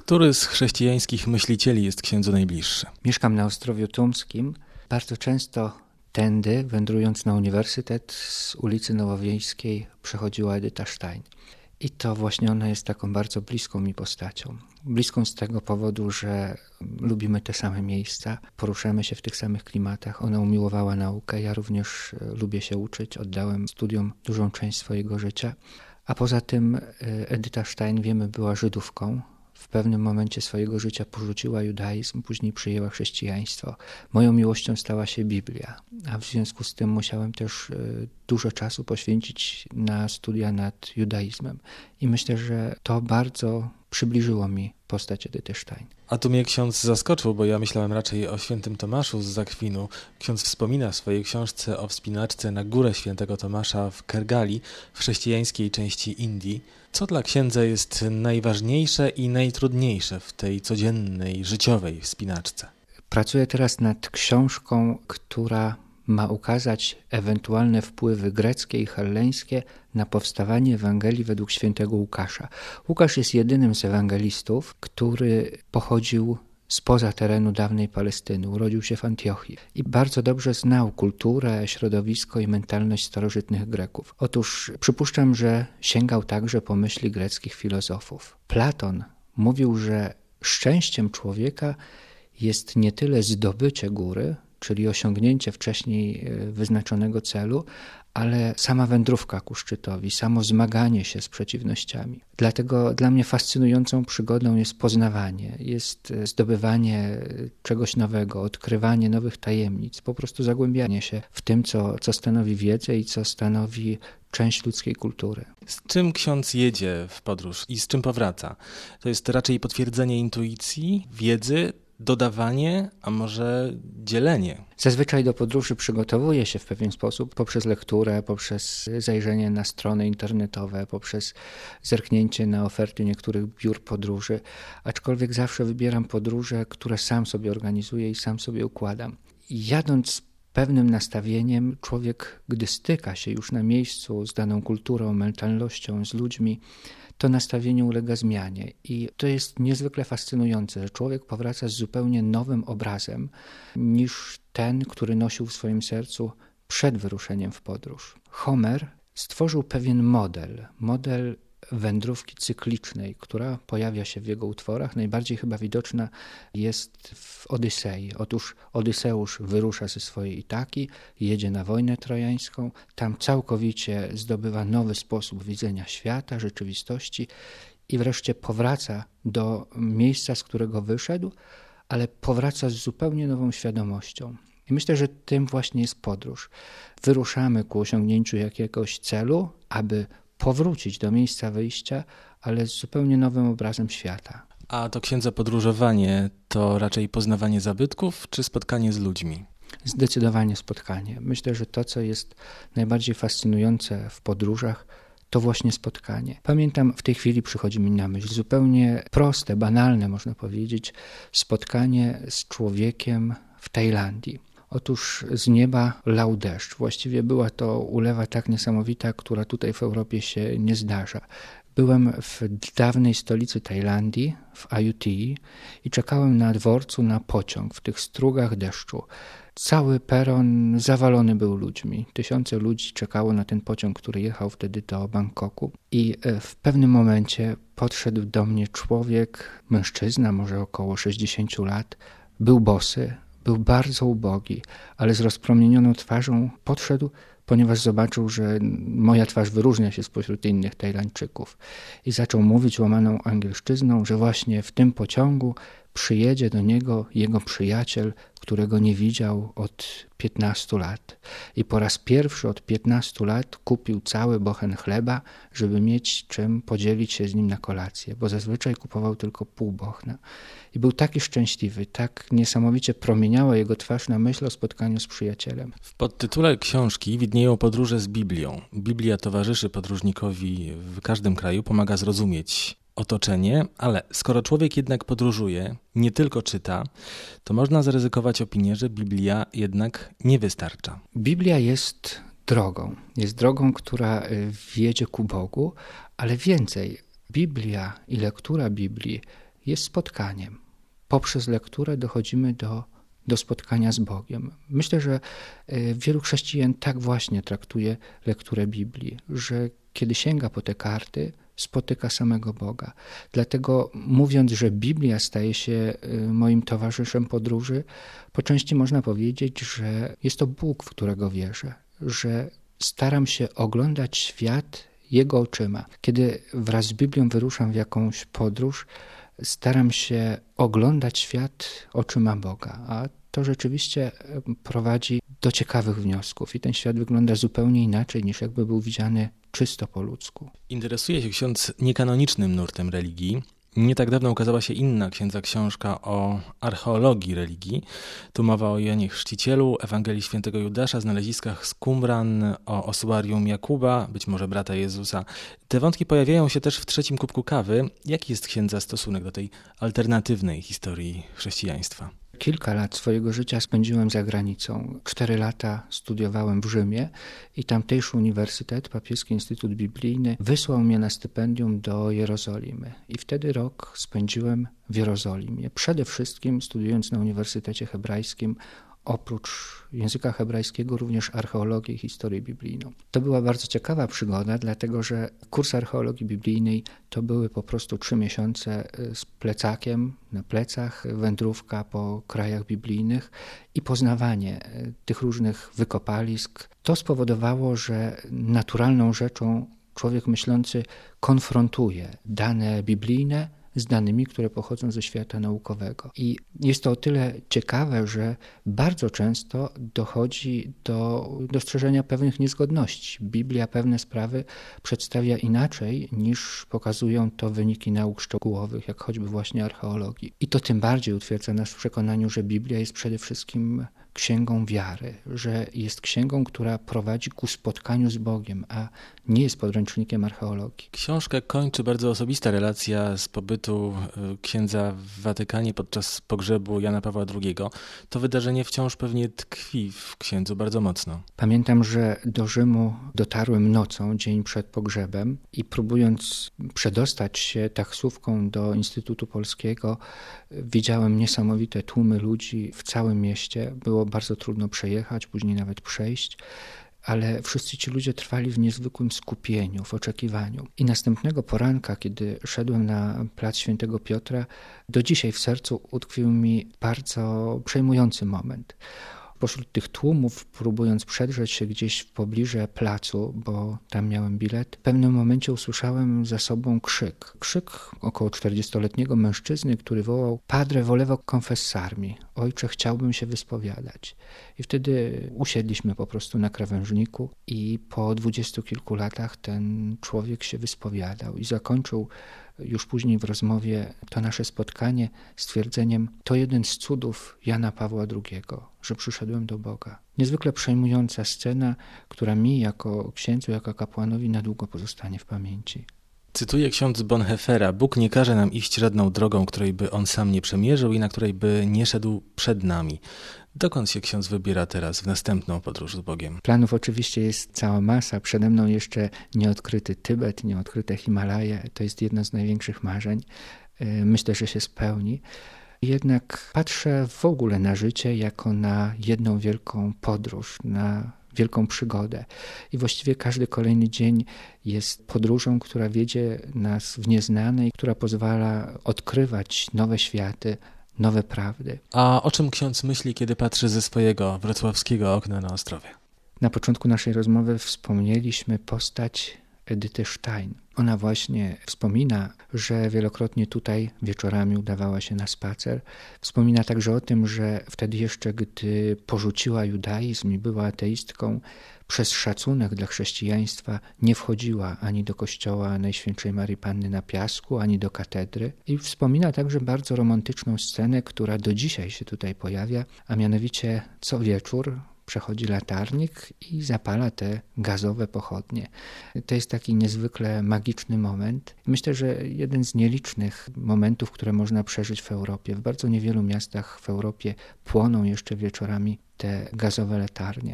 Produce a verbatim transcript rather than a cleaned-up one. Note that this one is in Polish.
Który z chrześcijańskich myślicieli jest księdzu najbliższy? Mieszkam na Ostrowiu Tumskim. Bardzo często tędy, wędrując na uniwersytet, z ulicy Nowowiejskiej przechodziła Edyta Stein. I to właśnie ona jest taką bardzo bliską mi postacią. Bliską z tego powodu, że lubimy te same miejsca, poruszamy się w tych samych klimatach. Ona umiłowała naukę, ja również lubię się uczyć, oddałem studiom dużą część swojego życia. A poza tym Edyta Stein, wiemy, była Żydówką. W pewnym momencie swojego życia porzuciła judaizm, później przyjęła chrześcijaństwo. Moją miłością stała się Biblia, a w związku z tym musiałem też dużo czasu poświęcić na studia nad judaizmem. I myślę, że to bardzo przybliżyło mi postać Edyty Stein. A tu mnie ksiądz zaskoczył, bo ja myślałem raczej o świętym Tomaszu z Zakwinu. Ksiądz wspomina w swojej książce o wspinaczce na górę świętego Tomasza w Kergali, w chrześcijańskiej części Indii. Co dla księdza jest najważniejsze i najtrudniejsze w tej codziennej, życiowej wspinaczce? Pracuję teraz nad książką, która ma ukazać ewentualne wpływy greckie i helleńskie na powstawanie Ewangelii według świętego Łukasza. Łukasz jest jedynym z ewangelistów, który pochodził spoza terenu dawnej Palestyny, urodził się w Antiochii i bardzo dobrze znał kulturę, środowisko i mentalność starożytnych Greków. Otóż przypuszczam, że sięgał także po myśli greckich filozofów. Platon mówił, że szczęściem człowieka jest nie tyle zdobycie góry, czyli osiągnięcie wcześniej wyznaczonego celu, ale sama wędrówka ku szczytowi, samo zmaganie się z przeciwnościami. Dlatego dla mnie fascynującą przygodą jest poznawanie, jest zdobywanie czegoś nowego, odkrywanie nowych tajemnic, po prostu zagłębianie się w tym, co, co stanowi wiedzę i co stanowi część ludzkiej kultury. Z czym ksiądz jedzie w podróż i z czym powraca? To jest raczej potwierdzenie intuicji, wiedzy, dodawanie, a może dzielenie? Zazwyczaj do podróży przygotowuję się w pewien sposób poprzez lekturę, poprzez zajrzenie na strony internetowe, poprzez zerknięcie na oferty niektórych biur podróży, aczkolwiek zawsze wybieram podróże, które sam sobie organizuję i sam sobie układam. Jadąc z pewnym nastawieniem, człowiek, gdy styka się już na miejscu z daną kulturą, mentalnością, z ludźmi, to nastawienie ulega zmianie i to jest niezwykle fascynujące, że człowiek powraca z zupełnie nowym obrazem niż ten, który nosił w swoim sercu przed wyruszeniem w podróż. Homer stworzył pewien model, model wędrówki cyklicznej, która pojawia się w jego utworach. Najbardziej chyba widoczna jest w Odysei. Otóż Odyseusz wyrusza ze swojej Itaki, jedzie na wojnę trojańską, tam całkowicie zdobywa nowy sposób widzenia świata, rzeczywistości i wreszcie powraca do miejsca, z którego wyszedł, ale powraca z zupełnie nową świadomością. I myślę, że tym właśnie jest podróż. Wyruszamy ku osiągnięciu jakiegoś celu, aby powrócić do miejsca wyjścia, ale z zupełnie nowym obrazem świata. A to księdza podróżowanie to raczej poznawanie zabytków, czy spotkanie z ludźmi? Zdecydowanie spotkanie. Myślę, że to, co jest najbardziej fascynujące w podróżach, to właśnie spotkanie. Pamiętam, w tej chwili przychodzi mi na myśl zupełnie proste, banalne, można powiedzieć, spotkanie z człowiekiem w Tajlandii. Otóż z nieba lał deszcz. Właściwie była to ulewa tak niesamowita, która tutaj w Europie się nie zdarza. Byłem w dawnej stolicy Tajlandii, w Ayutthii i czekałem na dworcu na pociąg w tych strugach deszczu. Cały peron zawalony był ludźmi. Tysiące ludzi czekało na ten pociąg, który jechał wtedy do Bangkoku. I w pewnym momencie podszedł do mnie człowiek, mężczyzna, może około sześćdziesięciu lat. Był bosy, był bardzo ubogi, ale z rozpromienioną twarzą podszedł, ponieważ zobaczył, że moja twarz wyróżnia się spośród innych Tajlandczyków. I zaczął mówić łamaną angielszczyzną, że właśnie w tym pociągu przyjedzie do niego jego przyjaciel, którego nie widział od piętnastu lat. I po raz pierwszy od piętnastu lat kupił cały bochen chleba, żeby mieć czym podzielić się z nim na kolację, bo zazwyczaj kupował tylko pół bochna. I był taki szczęśliwy, tak niesamowicie promieniała jego twarz na myśl o spotkaniu z przyjacielem. W podtytule książki widnieją podróże z Biblią. Biblia towarzyszy podróżnikowi w każdym kraju, pomaga zrozumieć otoczenie, ale skoro człowiek jednak podróżuje, nie tylko czyta, to można zaryzykować opinię, że Biblia jednak nie wystarcza. Biblia jest drogą. Jest drogą, która wiedzie ku Bogu, ale więcej. Biblia i lektura Biblii jest spotkaniem. Poprzez lekturę dochodzimy do, do spotkania z Bogiem. Myślę, że wielu chrześcijan tak właśnie traktuje lekturę Biblii, że kiedy sięga po te karty, spotyka samego Boga. Dlatego mówiąc, że Biblia staje się moim towarzyszem podróży, po części można powiedzieć, że jest to Bóg, w którego wierzę, że staram się oglądać świat Jego oczyma. Kiedy wraz z Biblią wyruszam w jakąś podróż, staram się oglądać świat oczyma Boga, a to rzeczywiście prowadzi do ciekawych wniosków i ten świat wygląda zupełnie inaczej, niż jakby był widziany czysto po ludzku. Interesuje się ksiądz niekanonicznym nurtem religii. Nie tak dawno ukazała się inna księdza książka o archeologii religii. Tu mowa o Janie Chrzcicielu, Ewangelii Świętego Judasza, znaleziskach z Qumran, o osuarium Jakuba, być może brata Jezusa. Te wątki pojawiają się też w trzecim kubku kawy. Jaki jest księdza stosunek do tej alternatywnej historii chrześcijaństwa? Kilka lat swojego życia spędziłem za granicą. Cztery lata studiowałem w Rzymie i tamtejszy uniwersytet, Papieski Instytut Biblijny, wysłał mnie na stypendium do Jerozolimy. I wtedy rok spędziłem w Jerozolimie. Przede wszystkim studiując na Uniwersytecie Hebrajskim, oprócz języka hebrajskiego również archeologię i historię biblijną. To była bardzo ciekawa przygoda, dlatego że kurs archeologii biblijnej to były po prostu trzy miesiące z plecakiem na plecach, wędrówka po krajach biblijnych i poznawanie tych różnych wykopalisk. To spowodowało, że naturalną rzeczą człowiek myślący konfrontuje dane biblijne z danymi, które pochodzą ze świata naukowego. I jest to o tyle ciekawe, że bardzo często dochodzi do dostrzeżenia pewnych niezgodności. Biblia pewne sprawy przedstawia inaczej, niż pokazują to wyniki nauk szczegółowych, jak choćby właśnie archeologii. I to tym bardziej utwierdza nas w przekonaniu, że Biblia jest przede wszystkim księgą wiary, że jest księgą, która prowadzi ku spotkaniu z Bogiem, a nie jest podręcznikiem archeologii. Książkę kończy bardzo osobista relacja z pobytu księdza w Watykanie podczas pogrzebu Jana Pawła drugiego. To wydarzenie wciąż pewnie tkwi w księdzu bardzo mocno. Pamiętam, że do Rzymu dotarłem nocą, dzień przed pogrzebem i próbując przedostać się taksówką do Instytutu Polskiego, widziałem niesamowite tłumy ludzi w całym mieście. Było bardzo trudno przejechać, później nawet przejść, ale wszyscy ci ludzie trwali w niezwykłym skupieniu, w oczekiwaniu. I następnego poranka, kiedy szedłem na plac Świętego Piotra, do dzisiaj w sercu utkwił mi bardzo przejmujący moment. Pośród tych tłumów, próbując przedrzeć się gdzieś w pobliżu placu, bo tam miałem bilet, w pewnym momencie usłyszałem za sobą krzyk. Krzyk około czterdziestoletniego mężczyzny, który wołał: Padre volevo confessarmi, ojcze, chciałbym się wyspowiadać. I wtedy usiedliśmy po prostu na krawężniku i po dwudziestu kilku latach ten człowiek się wyspowiadał i zakończył już później w rozmowie to nasze spotkanie stwierdzeniem: to jeden z cudów Jana Pawła drugiego, że przyszedłem do Boga. Niezwykle przejmująca scena, która mi jako księdzu, jako kapłanowi na długo pozostanie w pamięci. Cytuje ksiądz Bonhoeffera: Bóg nie każe nam iść żadną drogą, której by On sam nie przemierzył i na której by nie szedł przed nami. Dokąd się ksiądz wybiera teraz w następną podróż z Bogiem? Planów oczywiście jest cała masa. Przede mną jeszcze nieodkryty Tybet, nieodkryte Himalaje. To jest jedno z największych marzeń. Myślę, że się spełni. Jednak patrzę w ogóle na życie jako na jedną wielką podróż, na wielką przygodę. I właściwie każdy kolejny dzień jest podróżą, która wiedzie nas w nieznane i która pozwala odkrywać nowe światy, nowe prawdy. A o czym ksiądz myśli, kiedy patrzy ze swojego wrocławskiego okna na Ostrowie? Na początku naszej rozmowy wspomnieliśmy postać Edyty Stein. Ona właśnie wspomina, że wielokrotnie tutaj wieczorami udawała się na spacer. Wspomina także o tym, że wtedy jeszcze, gdy porzuciła judaizm i była ateistką, przez szacunek dla chrześcijaństwa nie wchodziła ani do kościoła Najświętszej Maryi Panny na Piasku, ani do katedry. I wspomina także bardzo romantyczną scenę, która do dzisiaj się tutaj pojawia, a mianowicie co wieczór przechodzi latarnik i zapala te gazowe pochodnie. To jest taki niezwykle magiczny moment. Myślę, że jeden z nielicznych momentów, które można przeżyć w Europie. W bardzo niewielu miastach w Europie płoną jeszcze wieczorami te gazowe latarnie.